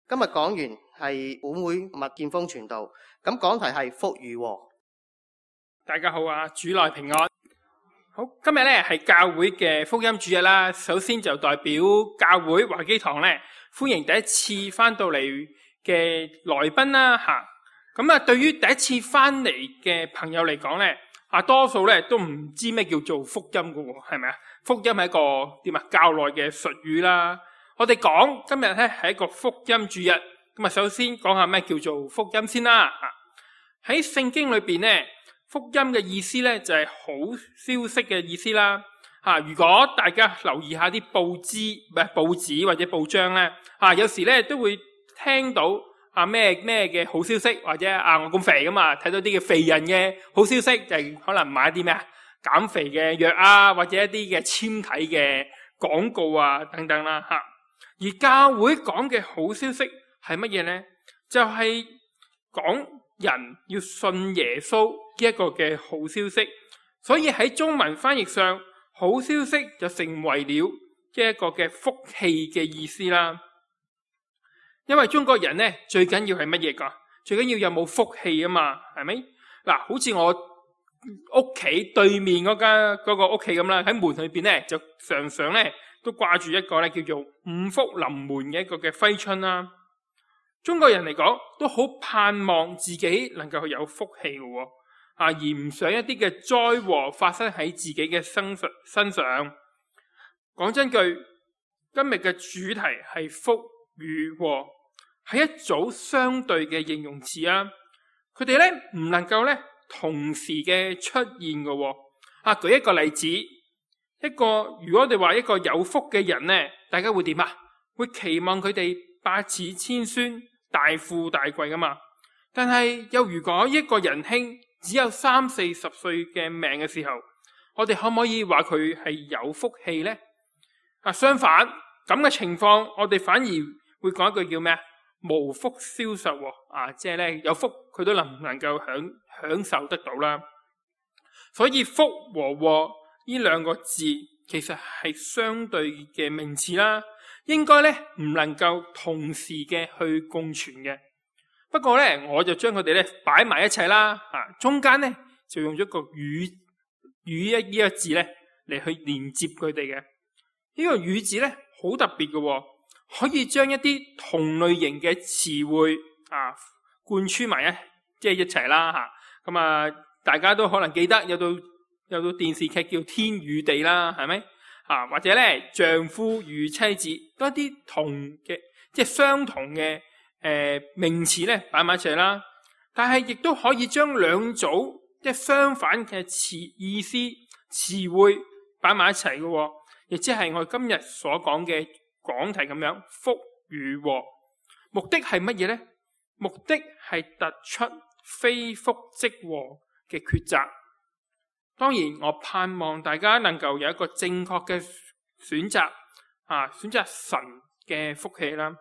今日講員係本會麥建峰傳道，咁講題係福與禍。 大家好啊，主內平安。好，今日咧係教會嘅福音主日啦。首先就代表教會華基堂咧，歡迎第一次翻到嚟嘅來賓啦吓。咁啊，對於第一次翻嚟嘅朋友嚟講咧，多數咧都唔知咩叫做福音噶喎，係咪啊？福音係一個點啊教內嘅術語啦。我哋講今日咧係一個福音主日，咁啊首先講下咩叫做福音先啦。喺聖經裏邊咧，福音嘅意思咧就係好消息嘅意思啦。如果大家留意下啲報紙或者報章咧，有時咧都會聽到咩嘅好消息，或者我咁肥噶嘛，睇到啲嘅肥人嘅好消息，就係可能買啲咩減肥嘅藥啊，或者一啲嘅纖體嘅廣告啊等等啦吓。而教會講嘅好消息係乜嘢呢？就係講人要信耶穌呢一個嘅好消息。所以喺中文翻譯上，好消息就成為了一個嘅福氣嘅意思啦。因為中國人呢，最緊要係乜嘢噶？最緊要有冇福氣啊嘛，係咪？嗱，好似我屋企對面嗰個屋企咁啦，喺門裏邊呢，就常常呢都掛住一個咧叫做五福臨門嘅一個嘅揮春啦。中國人嚟講都好盼望自己能夠有福氣嘅，而唔想一啲嘅災禍發生喺自己嘅身上。講真句，今日嘅主題係福與禍，係一組相對嘅形容詞啊。佢哋咧唔能夠咧同時嘅出現嘅。舉一個例子。如果我哋話一個有福嘅人呢，大家會點啊？會期望佢哋百子千孫、大富大貴噶嘛？但係又如果一個仁兄只有30-40歲嘅命嘅時候，我哋可唔可以話佢係有福氣呢？相反，咁嘅情況，我哋反而會講一句叫咩？無福消受。即係咧有福佢都能夠享受得到啦。所以福和禍呢兩個字其實係相對嘅名詞啦，應該咧唔能夠同時嘅去共存嘅。不過咧，我就將佢哋咧擺埋一齊啦，中間咧就用咗個與呢個字咧嚟去連接佢哋嘅。呢個與字咧好特別嘅，可以將一啲同類型嘅詞彙貫穿埋一齊啦。咁大家都可能記得有到電視劇叫天與地啦，係咪？或者咧丈夫與妻子，都一啲同嘅即係相同嘅名詞咧擺埋一齊啦。但係亦都可以將兩組即係相反嘅意思詞彙擺埋一齊嘅，亦即係我哋今日所講嘅講題咁樣，福與禍。目的係乜嘢咧？目的係突出非福即禍嘅抉擇。當然，我盼望大家能夠有一個正確嘅選擇，選擇神嘅福氣啦。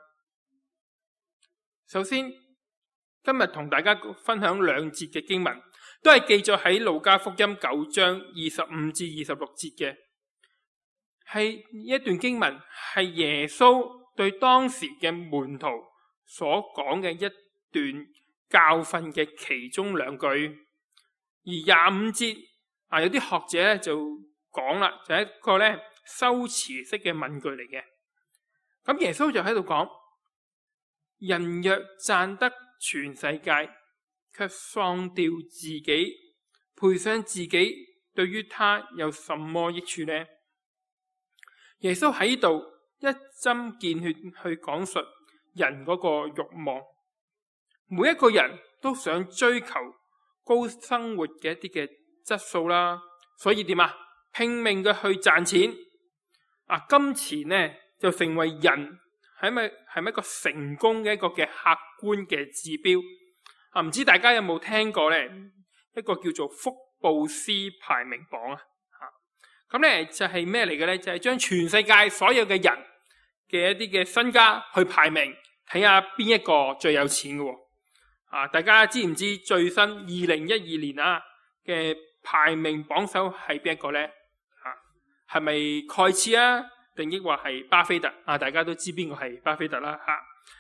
首先，今日同大家分享兩節嘅經文，都係記載喺路加福音9章25至26節嘅。係一段經文，係耶穌對當時嘅門徒所講嘅一段教訓嘅其中兩句。而25節有啲學者咧就講啦，就係一個咧修辭式嘅問句嚟嘅。咁耶穌就喺度講：人若賺得全世界，卻喪掉自己，賠上自己，對於他有什麼益處呢？耶穌喺度一針見血去講述人嗰個慾望。每一個人都想追求高生活嘅一啲嘅質素啦，所以點拼命嘅去賺錢。金錢呢就成為人係咪一個成功嘅一個嘅客觀嘅指標。唔知大家有冇聽過呢一個叫做福布斯排名榜啊？咁呢就係咩嚟嘅呢？就係將全世界所有嘅人嘅一啲嘅身家去排名，睇下邊一個最有錢嘅。大家知唔知最新2012年嘅排名榜首係邊一個呢？係咪蓋茨定抑或係巴菲特？大家都知邊個係巴菲特啦。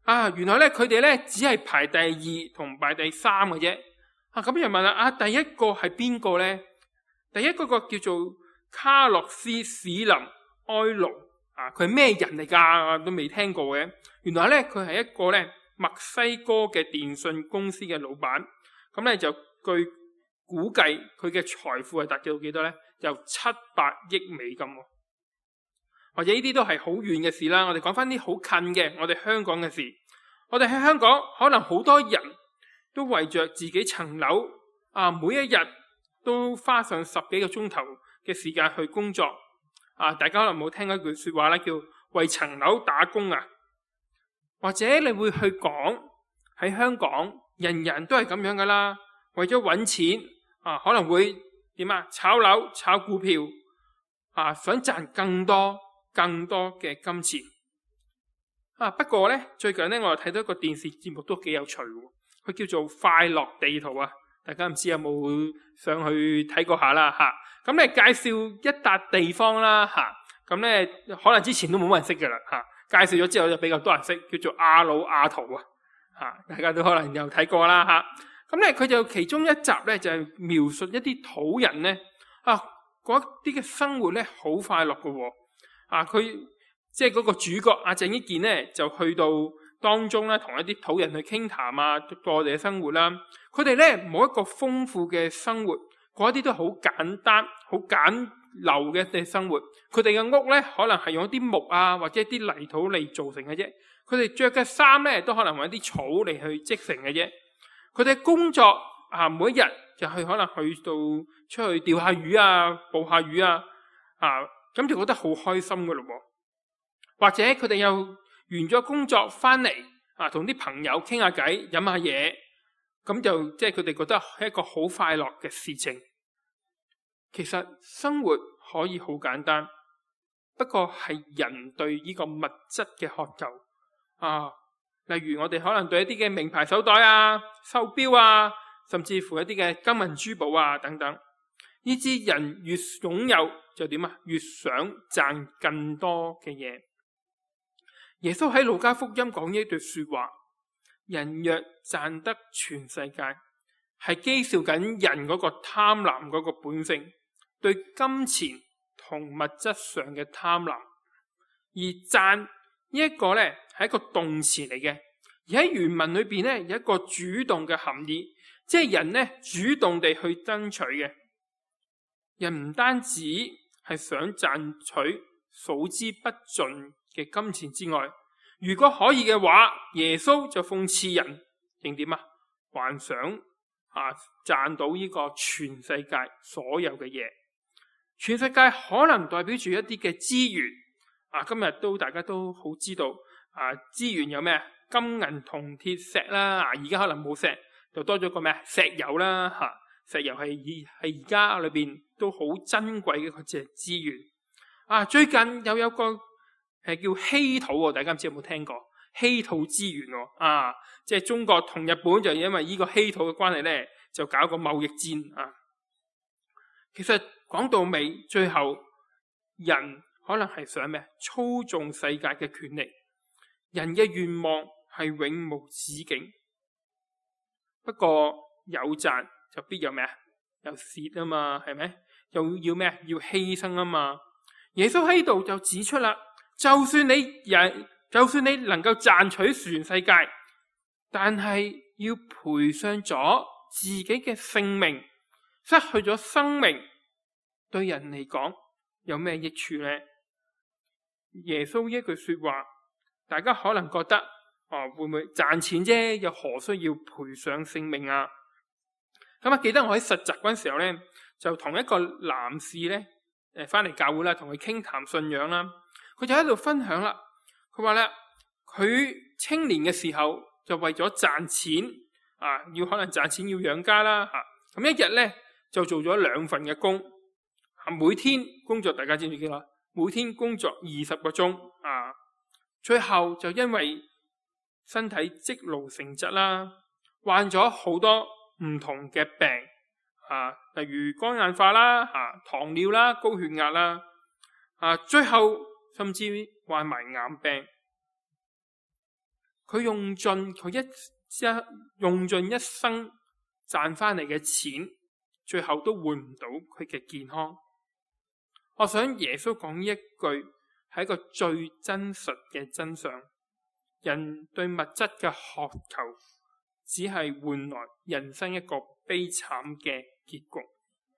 原來咧佢哋咧只係排第2同排第3嘅啫。咁又問啦，第一個係邊個咧？第一嗰個叫做卡洛斯史林埃盧，佢係咩人嚟噶？都未聽過嘅。原來咧佢係一個咧墨西哥嘅電信公司嘅老闆。咁咧就據估計佢嘅財富係達到幾多咧？有700億美金。或者呢啲都係好遠嘅事啦。我哋講翻啲好近嘅，我哋香港嘅事。我哋喺香港可能好多人都為着自己層樓每一日都花上10幾個鐘頭嘅時間去工作。大家可能冇聽過一句說話咧，叫為層樓打工啊。或者你會去講喺香港，人人都係咁樣噶啦，為咗搵錢可能會點炒樓、炒股票想賺更多嘅金錢。不過咧，最近咧我又睇到一個電視節目都幾有趣喎，佢叫做快樂地圖啊。大家唔知有冇上去睇過下啦咁咧介紹一笪地方啦咁咧可能之前都冇乜人識噶啦介紹咗之後就比較多人識，叫做阿魯亞圖大家都可能有睇過啦咁咧佢就其中一集咧就係描述一啲土人咧嗰啲嘅生活咧好快樂噶佢即係嗰個主角鄭伊健咧就去到當中咧同一啲土人去傾談過我哋嘅生活啦。佢哋咧冇一個豐富嘅生活，嗰啲都好簡單好簡陋嘅生活。佢哋嘅屋咧可能係用一啲木或者一啲泥土嚟做成嘅啫。佢哋着嘅衫咧都可能用一啲草嚟去織成嘅啫。佢哋工作每一日就可能去到出去釣下魚捕下魚咁就覺得好開心噶咯。或者佢哋又完咗工作翻嚟同啲朋友傾下偈飲下嘢，咁就即係佢哋覺得係一個好快樂嘅事情。其實生活可以好簡單，不過係人對呢個物質嘅渴求例如我哋可能對一啲嘅名牌手袋手錶甚至乎一啲嘅金銀珠寶等等，呢啲人越擁有就點越想賺更多嘅嘢。耶穌喺路加福音講呢一句說話，人若賺得全世界，係譏笑緊人嗰個貪婪嗰個本性，對金錢同物質上嘅貪婪。而賺呢一個咧係一個動詞嚟嘅，而喺原文裏邊咧有一個主動嘅含義，即係人咧主動地去爭取嘅。人唔單止係想賺取數之不盡嘅金錢之外，如果可以嘅話，耶穌就諷刺人，定點幻想賺到呢個全世界所有嘅嘢。全世界可能代表住一啲嘅資源今日都大家都好知道資源有咩金銀銅鐵石啦，而家可能冇石，就多咗個咩石油啦石油係而家裏邊都好珍貴嘅嗰隻資源最近又有個係叫稀土大家唔知有冇聽過稀土資源即係中國同日本就因為呢個稀土嘅關係咧，就搞個貿易戰其實講到尾，最後人可能係想咩操縱世界嘅權力，人嘅願望係永無止境。不過有賺就必有咩有蝕嘛，係咪？又要咩要犧牲嘛。耶穌喺度就指出啦，就算你能夠賺取全世界，但係要賠上咗自己嘅性命，失去咗生命，對人嚟講有咩益處呢？耶穌一句說話，大家可能覺得會唔會賺錢啫，又何需要賠上性命咁記得我喺實習嗰陣時候咧，就同一個男士咧翻嚟教會啦，同佢傾談信仰啦。佢就喺度分享啦，佢話咧佢青年嘅時候就為咗賺錢要可能賺錢要養家啦咁一日咧就做咗2份嘅工每天工作，大家知唔知幾多？每天工作20個鐘最後就因為身體積勞成疾啦，患咗好多唔同嘅病例如肝硬化啦糖尿啦、高血壓啦最後甚至患埋癌病。 佢用盡一生賺翻嚟嘅錢，最後都換唔到佢嘅健康。我想耶穌講呢一句係一個最真實嘅真相。人對物質嘅渴求，只係換來人生一個悲慘嘅結局。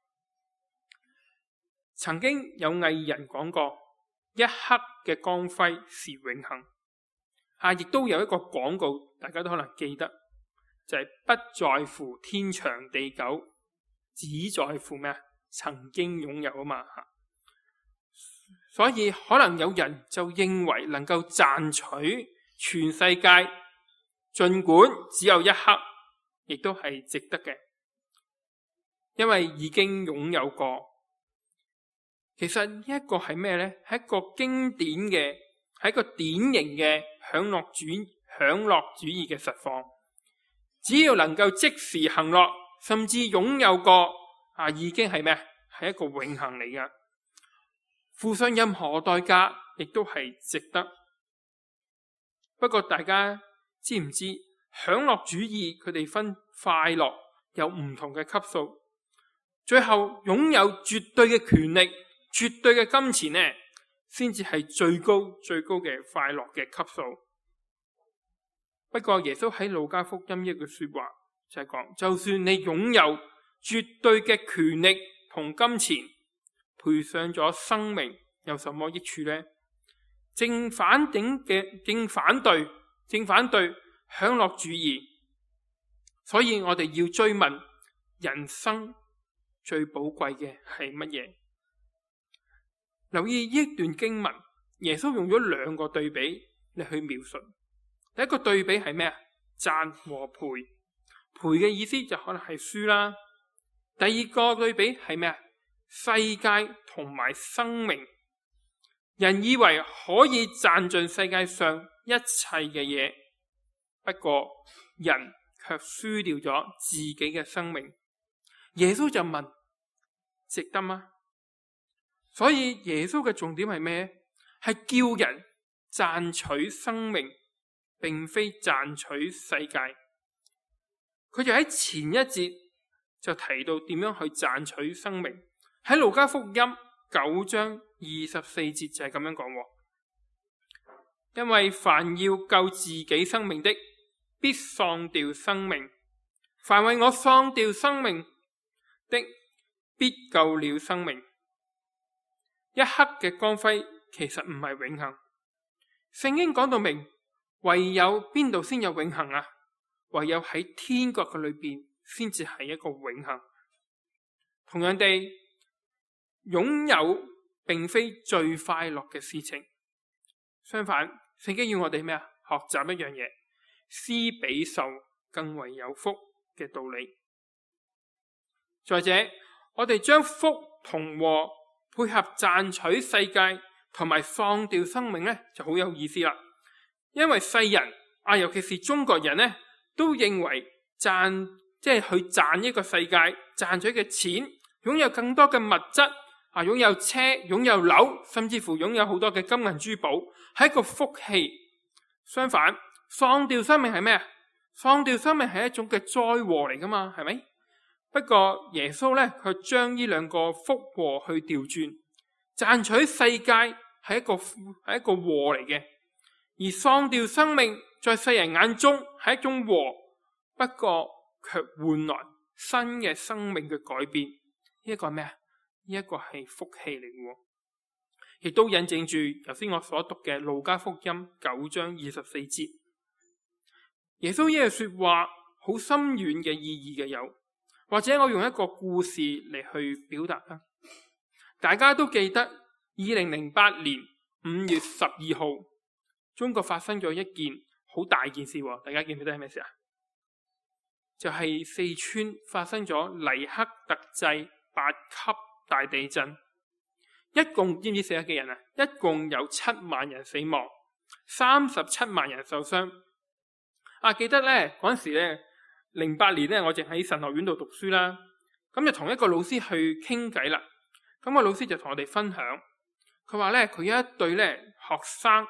曾經有藝人講過，一刻嘅光輝是永恆。亦都有一個廣告，大家都可能記得，就係不在乎天長地久，只在乎咩？曾經擁有啊嘛。所以可能有人就認為能夠賺取全世界，儘管只有一刻，亦都係值得嘅，因為已經擁有過。其實呢一個係咩呢？係一個經典嘅，係一個典型嘅享樂主義嘅實況。只要能夠即時行樂，甚至擁有過，已經係咩？係一個永恆嚟噶。付上任何代價，亦都係值得。不過大家知唔知享樂主義佢哋分快樂有唔同嘅級數，最後擁有絕對嘅權力、絕對嘅金錢呢，先至係最高嘅快樂嘅級數。不過耶穌喺路加福音一句說話就係講，就算你擁有絕對嘅權力同金錢，賠上咗生命，有什麼益處呢？正反對享樂主義。所以我哋要追問，人生最寶貴嘅係乜嘢？留意呢一段經文，耶穌用咗兩個對比嚟去描述。第一個對比係咩？賺和賠。賠嘅意思就可能係輸啦。第二個對比係咩？世界同埋生命。人以為可以賺盡世界上一切嘅嘢，不過人卻輸掉咗自己嘅生命。耶穌就問：值得嗎？所以耶穌嘅重點係咩？係叫人賺取生命，並非賺取世界。佢就喺前一節就提到點樣去賺取生命。喺路加福音9章24節就係咁樣講，因為凡要救自己生命的，必喪掉生命；凡為我喪掉生命的，必救了生命。一刻嘅光輝其實唔係永恆。聖經講到明，唯有邊度先有永恆啊？唯有喺天國嘅裏邊先至係一個永恆。同樣地，擁有並非最快樂嘅事情，相反，聖經要我哋咩啊？學習一樣嘢，施比受更為有福嘅道理。再者，我哋將福同禍配合賺取世界同埋喪掉生命呢，就好有意思啦。因為世人尤其是中國人呢，都認為即係去賺一個世界，賺取嘅錢，擁有更多嘅物質。擁有車、擁有樓，甚至乎擁有好多嘅金銀珠寶，係一個福氣。相反，喪掉生命係咩？喪掉生命係一種嘅災禍嚟噶嘛，係咪？不過耶穌咧，佢將呢兩個福禍去調轉，賺取世界係一個禍嚟嘅，而喪掉生命在世人眼中係一種禍，不過卻換來新嘅生命嘅改變。呢一個係咩？呢一個係福氣嚟嘅，亦都印證住頭先我所讀嘅路加福音9章24節。耶穌呢句說話好深遠嘅意義嘅有，或者我用一個故事嚟去表達啦。大家都記得2008年5月12號，中國發生咗一件好大件事，大家記唔記得係咩事啊？就係四川發生咗黎克特制8級大地震，一共知唔知死咗幾人啊？一共有7萬人死亡，37萬人受傷。記得咧嗰陣時咧，08年咧，我淨喺神學院度讀書啦，咁就同一個老師去傾偈啦。咁個老師就同我哋分享，佢話咧佢有一對咧學生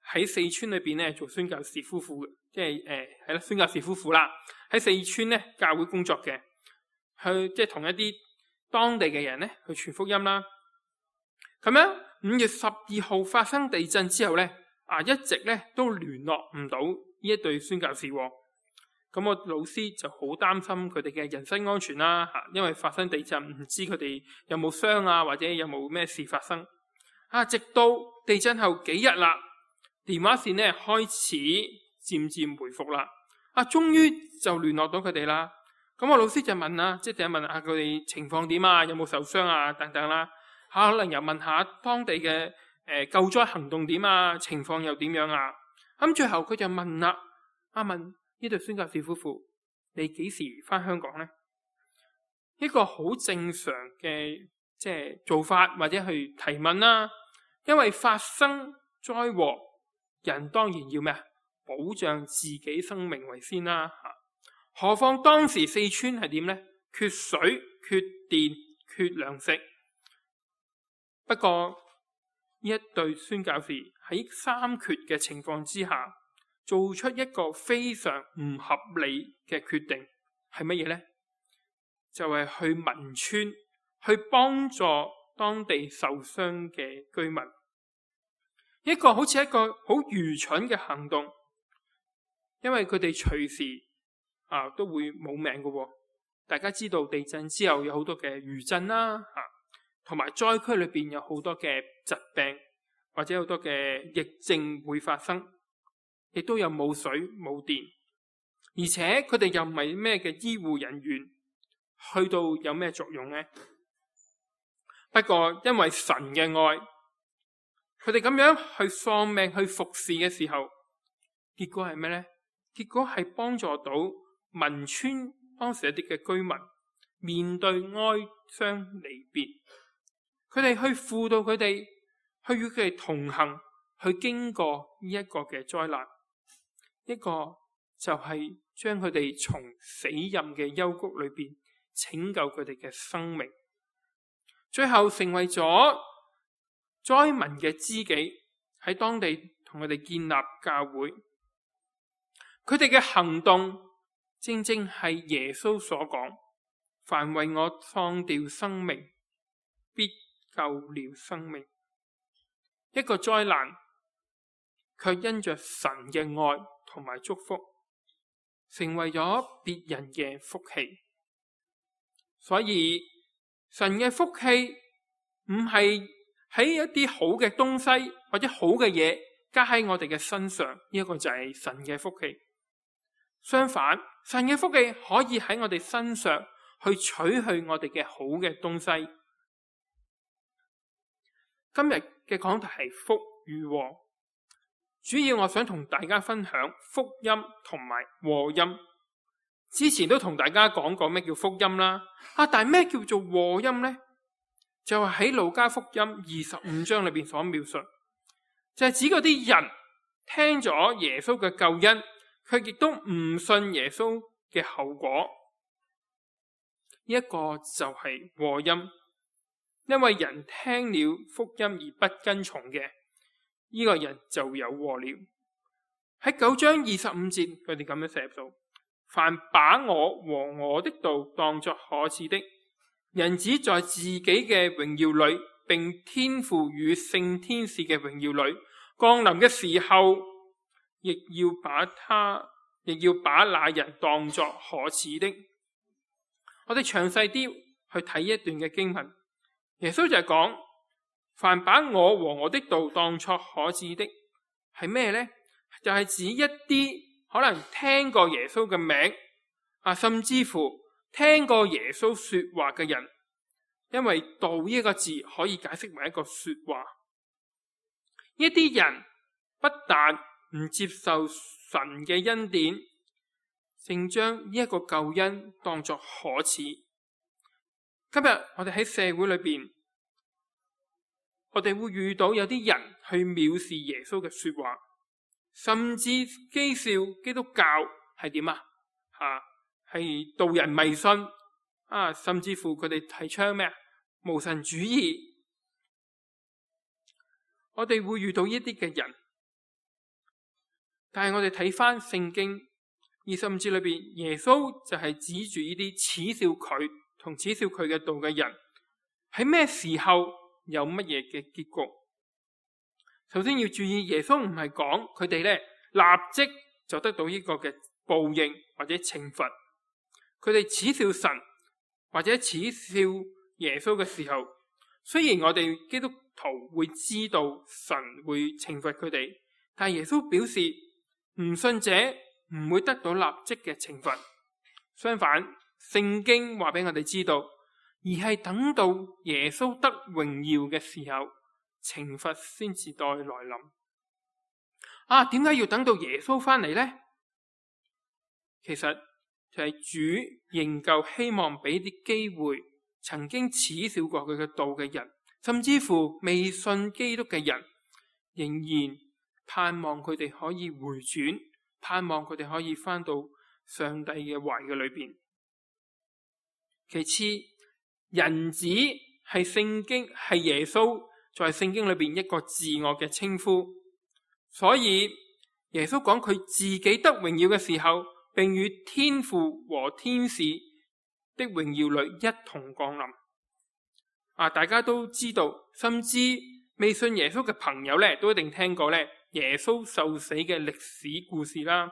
喺四川裏邊咧做宣教士夫婦嘅，即係係啦宣教士夫婦啦，喺四川咧教會工作嘅，去即係同一啲當地嘅人咧去傳福音啦。咁樣5月12號發生地震之後咧，一直咧都聯絡唔到呢一對宣教士。咁我老師就好擔心佢哋嘅人身安全啦，因為發生地震唔知佢哋有冇傷啊，或者有冇咩事發生。直到地震後幾日啦，電話線咧開始漸漸回復啦。終於就聯絡到佢哋啦。咁我老師就問啦，即係第一問下佢哋情況點啊，有冇受傷啊等等啦。可能又問下當地嘅救災行動點啊，情況又點樣啊。咁最後佢就問啦，問呢對宣教士夫婦，你幾時翻香港呢？一個好正常嘅即係做法或者去提問啦。因為發生災禍，人當然要咩？保障自己生命為先啦。何況當時四川係點呢？缺水、缺電、缺糧食。不過呢一對宣教士喺三缺嘅情況之下，做出一個非常唔合理嘅決定，係乜嘢呢？就係去汶川去幫助當地受傷嘅居民。一個好似一個好愚蠢嘅行動，因為佢哋隨時都會冇命㗎。大家知道地震之後有好多嘅餘震啦，同埋災區裏邊有好多嘅疾病或者好多嘅疫症會發生，亦都有冇水冇電，而且佢哋又唔係咩嘅醫護人員，去到有咩作用呢？不過因為神嘅愛，佢哋咁樣去喪命去服侍嘅時候，結果係咩呢？結果係幫助到汶川當時一啲嘅居民面對哀傷離別，佢哋去輔導佢哋，去與佢哋同行，去經過呢一個嘅災難。一個就係將佢哋從死蔭嘅幽谷裏邊拯救佢哋嘅生命，最後成為咗災民嘅知己，喺當地同佢哋建立教會。佢哋嘅行動正正係耶穌所講，凡為我喪掉生命，必救了生命。一個災難卻因着神嘅愛同埋祝福，成為咗別人嘅福氣。所以神嘅福氣唔係喺一啲好嘅東西或者好嘅嘢加喺我哋嘅身上，呢一個就係神嘅福氣。相反，神嘅福氣可以喺我哋身上去取去我哋嘅好嘅東西。今日嘅講題係福與禍，主要我想同大家分享福音同埋禍音。之前都同大家講過咩叫福音啦，但係咩叫做禍音呢？就係喺路加福音25章裏邊所描述，就係指嗰啲人聽咗耶穌嘅救恩，佢亦都唔信耶穌嘅後果。呢一個就係禍音，因為人聽了福音而不跟從嘅，呢個人就有禍了。喺9章25節，佢哋咁樣寫到：凡把我和我的道當作可恥的，人子在自己嘅榮耀裏，並天父與聖天使嘅榮耀裏降臨嘅時候，亦要把那人當作可恥的。我哋詳細啲去睇一段嘅經文，耶穌就係講，凡把我和我的道當作可恥的係咩呢？就係指一啲可能聽過耶穌嘅名甚至乎聽過耶穌說話嘅人，因為道呢一個字可以解釋為一個說話。呢啲人不但唔接受神嘅恩典，正將呢一個救恩當作可恥。今日我哋喺社會裏邊，我哋會遇到有啲人去藐視耶穌嘅說話，甚至譏笑基督教係點係導人迷信甚至乎佢哋提倡咩無神主義。我哋會遇到呢啲嘅人， 但係我哋睇翻聖經25節裏邊，耶穌就係指住呢啲恥笑佢同恥笑佢嘅道嘅人，喺咩時候有乜嘢嘅結局？首先要注意，耶穌唔係講佢哋咧立即就得到呢個嘅報應或者懲罰。佢哋恥笑神或者恥笑耶穌嘅時候，雖然我哋基督徒會知道神會懲罰佢哋，但耶穌表示唔信者唔會得到立即嘅懲罰。相反，聖經話俾我哋知道，而係等到耶穌得榮耀嘅時候，懲罰先至再來臨。點解要等到耶穌翻嚟呢？其實就係主仍舊希望俾啲機會曾經恥笑過佢嘅道嘅人，甚至乎未信基督嘅人，仍然盼望佢哋可以回轉，盼望佢哋可以翻到上帝嘅懷嘅裏邊。其次，人子係聖經係耶穌在聖經裏邊一個自我嘅稱呼，所以耶穌講佢自己得榮耀嘅時候，並與天父和天使的榮耀裏一同降臨。大家都知道，甚至未信耶穌嘅朋友咧，都一定聽過咧耶穌受死嘅歷史故事啦。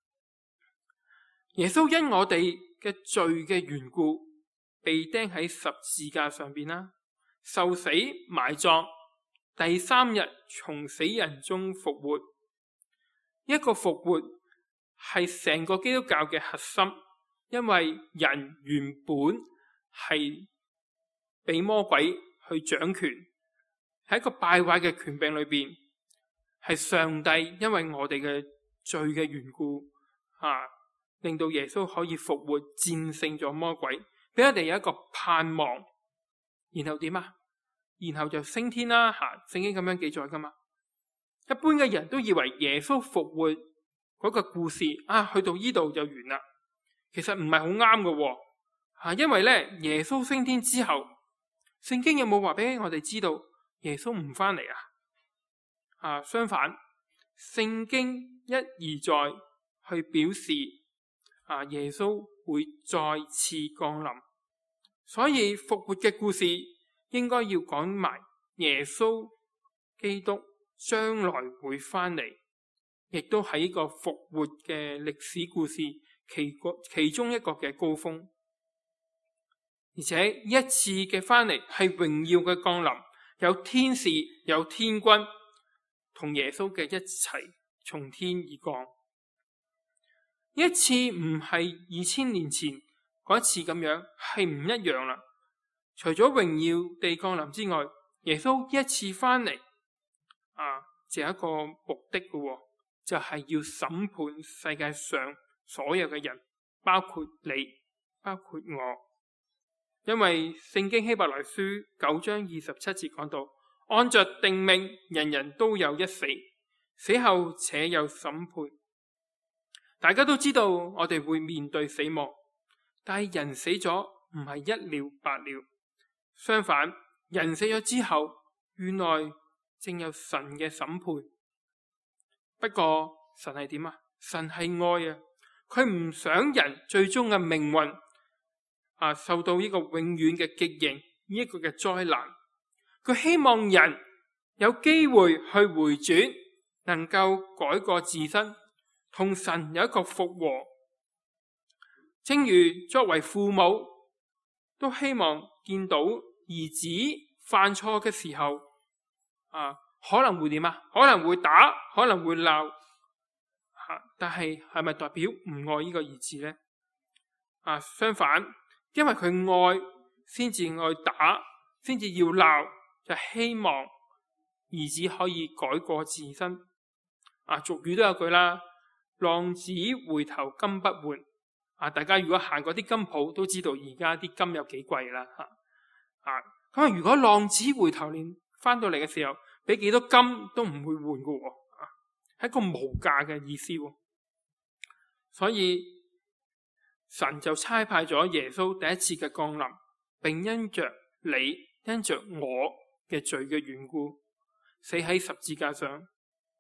耶穌因我哋嘅罪嘅緣故，被釘喺十字架上邊啦，受死埋葬，第3日從死人中復活。一個復活係成個基督教嘅核心，因為人原本係俾魔鬼去掌權，喺一個敗壞嘅權柄裏邊，係上帝因為我哋嘅罪嘅緣故，令到耶穌可以復活，戰勝咗魔鬼，俾我哋有一個盼望。然後點啊？然後就升天啦，聖經咁樣記載噶嘛。一般嘅人都以為耶穌復活嗰個故事去到呢度就完啦，其實唔係好啱嘅，因為咧耶穌升天之後，聖經有冇話俾我哋知道耶穌唔翻嚟啊？相反，聖經一而再去表示耶穌會再次降臨，所以復活嘅故事應該要講埋耶穌基督將來會翻嚟，亦都係一個復活嘅歷史故事其中一個嘅高峰。而且一次嘅翻嚟係榮耀嘅降臨，有天使有天軍同耶穌嘅一齊從天而降。一次唔係2000年前嗰一次咁樣，係唔一樣啦。除咗榮耀地降臨之外，耶穌一次翻嚟就有一個目的嘅，就係要審判世界上所有嘅人，包括你，包括我。因為聖經希伯來書9章27節講到，按着定命，人人都有一死，死後且有審判。大家都知道我哋會面對死亡，但係人死咗唔係一了百了，相反，人死咗之後，原來正有神嘅審判。不過神係點啊？神係愛啊，佢唔想人最終嘅命運受到呢個永遠嘅極刑，呢一個嘅災難。佢希望人有機會去回轉，能夠改過自身，同神有一個復和。正如作為父母都希望見到兒子犯錯嘅時候可能會點啊？可能會打，可能會鬧，但係咪代表唔愛呢個兒子呢？相反，因為佢愛，先至愛打，先至要鬧，就希望兒子可以改過自身。俗語都有句啦，浪子回頭金不換。大家如果行過啲金鋪都知道而家啲金有幾貴啦。咁如果浪子回頭連翻到嚟嘅時候，俾幾多金都唔會換嘅，係一個無價嘅意思。所以神就差派咗耶穌第一次嘅降臨，並因着你因着我嘅罪嘅緣故，死喺十字架上。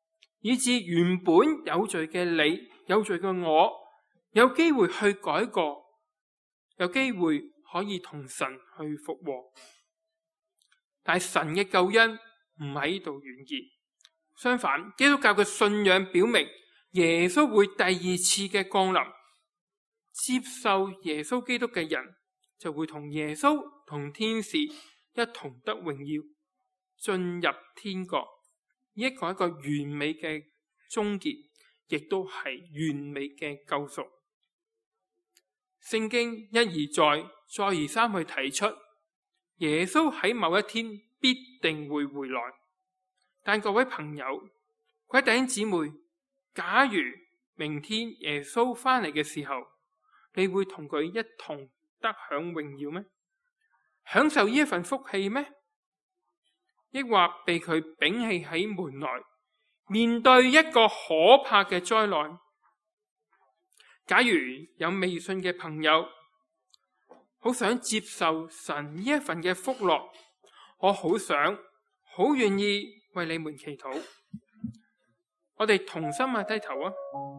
以致原本有罪嘅你、有罪嘅我，有機會去改過，有機會可以同神去復和。但係神嘅救恩唔喺呢度完結，相反，基督教嘅信仰表明耶穌會第二次嘅降臨，接受耶穌基督嘅人就會同耶穌同天使一同得榮耀，進入天國。呢個係一個完美嘅終結，亦都係完美嘅救贖。聖經一而再、再而三去提出耶穌喺某一天必定會回來。但各位朋友、各位弟兄姊妹，假如明天耶穌翻嚟嘅時候，你會同佢一同得享榮耀咩？享受呢一份福氣咩？抑或被佢摒棄喺門內，面對一個可怕嘅災難？假如有未信嘅朋友好想接受神呢一份嘅福樂，我好想、好願意為你們祈禱。我哋同心低頭啊！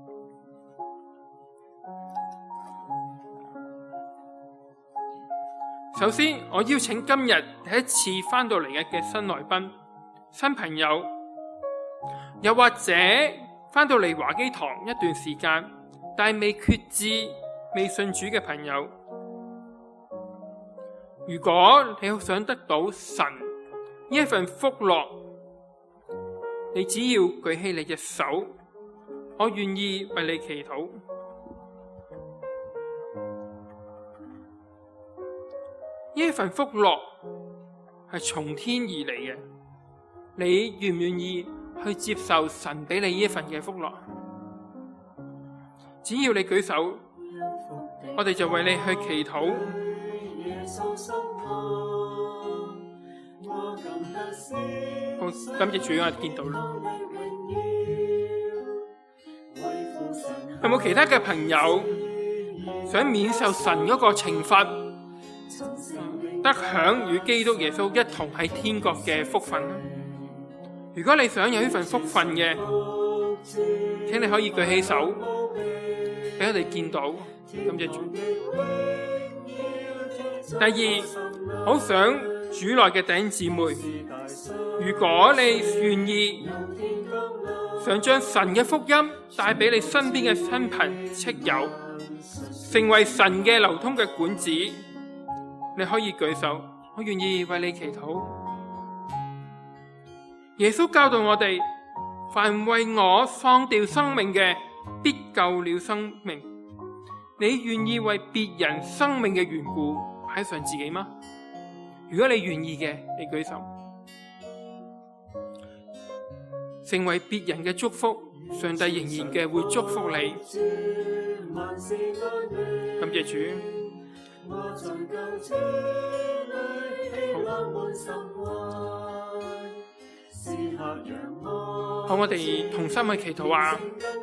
首先，我邀請今日第一次翻到嚟嘅新來賓、新朋友，又或者翻到嚟華基堂一段時間，但係未決志、未信主嘅朋友，如果你好想得到神呢一份福樂，你只要舉起你隻手，我願意為你祈禱。呢一份福樂係從天而嚟嘅，你願唔願意去接受神俾你呢一份嘅福樂？只要你舉手，我哋就為你去祈禱。好，感謝主，我見到啦。有冇其他嘅朋友想免受神嗰個懲罰，得享與基督耶穌一同喺天國嘅福分？如果你想有呢份福分嘅，請你可以舉起手，俾我哋見到。感謝主。第二，好想主內嘅弟兄姊妹，如果你願意想將神嘅福音帶俾你身邊嘅親朋戚友，成為神嘅流通嘅管子，你可以舉手，我願意為你祈禱。耶穌教導我哋，凡為我喪掉生命嘅，必救了生命。你願意為別人生命嘅緣故擺上自己嗎？如果你願意嘅，你舉手。成為別人嘅祝福，上帝仍然嘅會祝福你。感謝主。好，我哋同心去祈禱啊！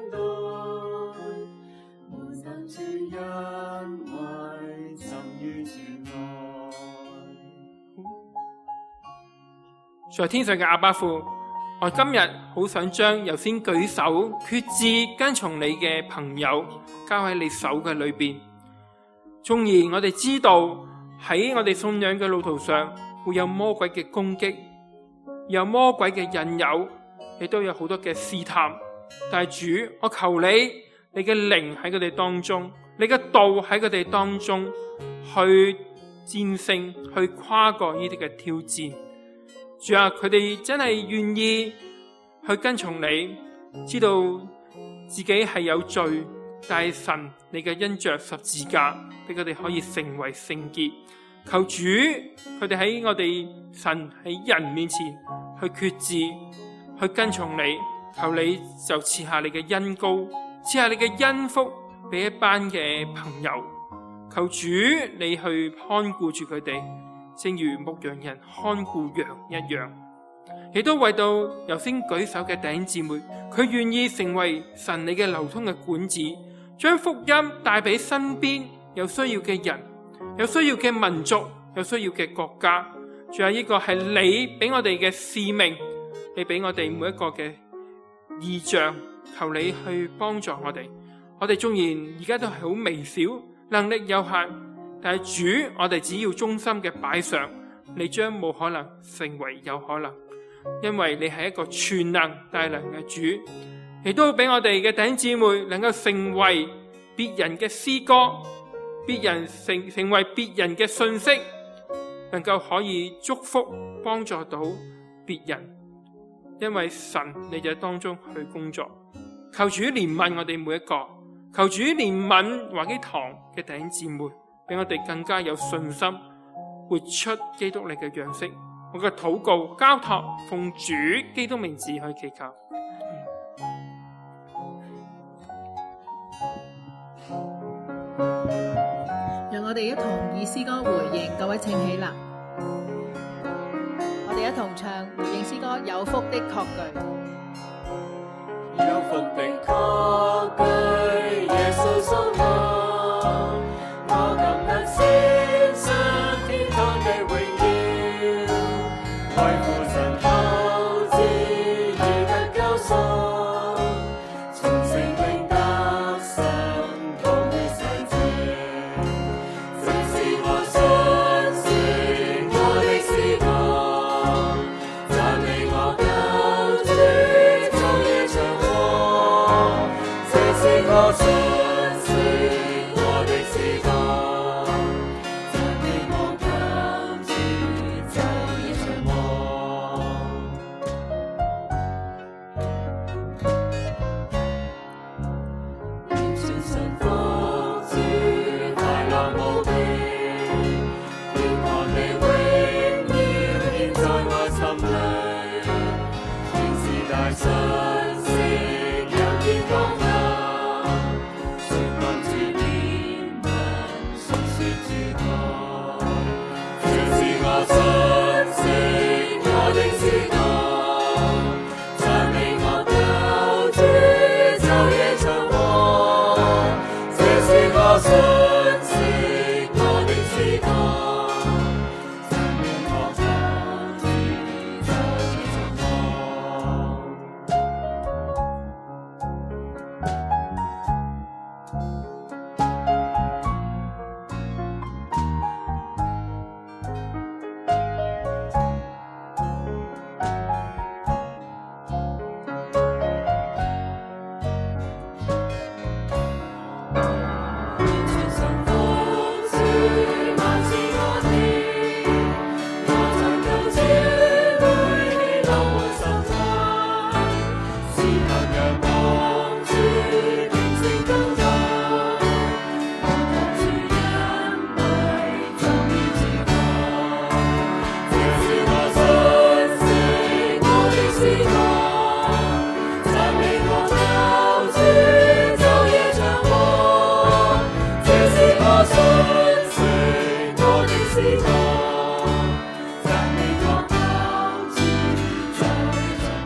在天上嘅阿爸父，我今日好想將頭先舉手決志跟從你嘅朋友交喺你手嘅裏邊。縱然我哋知道喺我哋信仰嘅路途上會有魔鬼嘅攻擊，有魔鬼嘅引誘，亦都有好多嘅試探。但係主，我求你嘅靈喺佢哋當中，你嘅道喺佢哋當中去戰勝，去跨過呢啲嘅挑戰。主啊，佢哋真係願意去跟從你，知道自己係有罪，但係神你嘅因着十字架，俾佢哋可以成為聖潔。求主，佢哋喺我哋神喺人面前去決志，去跟從你。求你就賜下你嘅恩膏，賜下你嘅恩福俾一班嘅朋友。求主你去看顧住佢哋，正如牧羊人看顧羊一樣。亦都為到頭先舉手嘅弟兄姊妹，佢願意成為神你嘅流通嘅管子，將福音帶俾身邊有需要嘅人，有需要嘅民族，有需要嘅國家。仲有呢個係你俾我哋嘅使命，你俾我哋每一個嘅異象，求你去幫助我哋。我哋縱然而家都係好微小，能力有限，但係主，我哋只要忠心嘅擺上，你將冇可能成為有可能，因為你係一個全能大能嘅主，亦都俾我哋嘅弟兄姊妹能夠成為別人嘅詩歌，成為別人嘅信息，能夠可以祝福幫助到別人，因為神你在當中去工作。求主憐憫我哋每一個，求主憐憫華基堂嘅弟兄姊妹，俾我哋更加有信心，活出基督你嘅樣式。我嘅禱告交託奉主基督名字去祈求。 讓我哋一同以詩歌回應，各位請起立。我哋一同唱回應詩歌，有福的確據。 有福的確據，耶穌所愛，我今得先上天堂嘅榮耀，為父神後嗣而得救贖，從聖靈得生，逃於世界。這是我信是我的詩歌，讚美我救主，晝夜長歌。這是我信是我的詩歌，讚美我救主，晝夜長歌。願全神福主，快樂無比，願看你榮耀現在我心裏，天使大信息讓天降下，説問主憐憫，述説主愛，這是我信是我的詩歌，讚美我救主，晝夜長歌，這是我信是我的詩歌，讚美我救主，晝夜長歌。願全神福主，萬事我的，我在救主裏喜樂滿心懷，時刻仰望主，定睛更大，我求主恩惠，晝夜主愛，這是我信是我的詩歌，讚美我救主，晝夜長歌，這是我信是我的詩歌，讚美我救主，晝夜長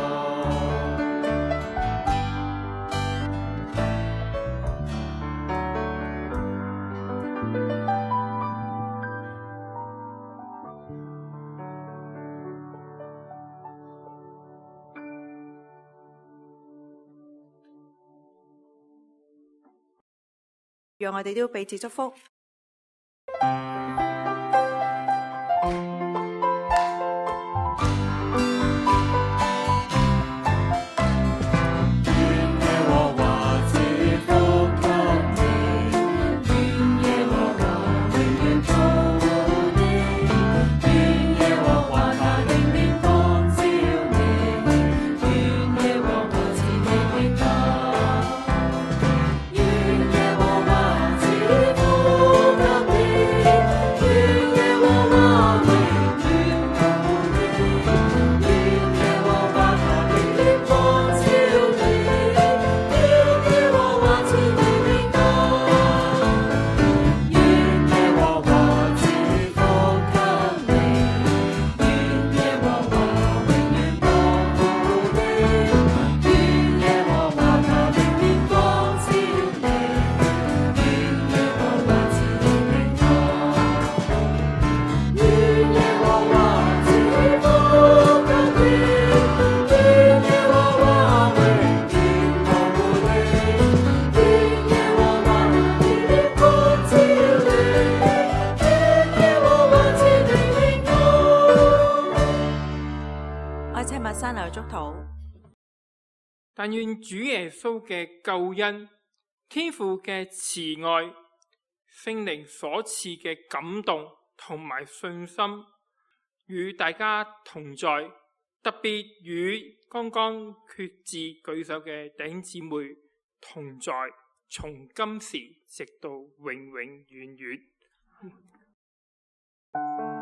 讓我哋都彼此祝福。 願耶和華賜福給你，願耶和華永遠保你，願耶和華他的臉光照你，願耶和華賜你的德，願耶和華賜福但願主耶穌嘅救恩、天父嘅慈愛、聖靈所賜嘅感動同埋信心，與大家同在，特別與剛剛決志舉手嘅弟兄姊妹同在，從今時直到永永遠遠。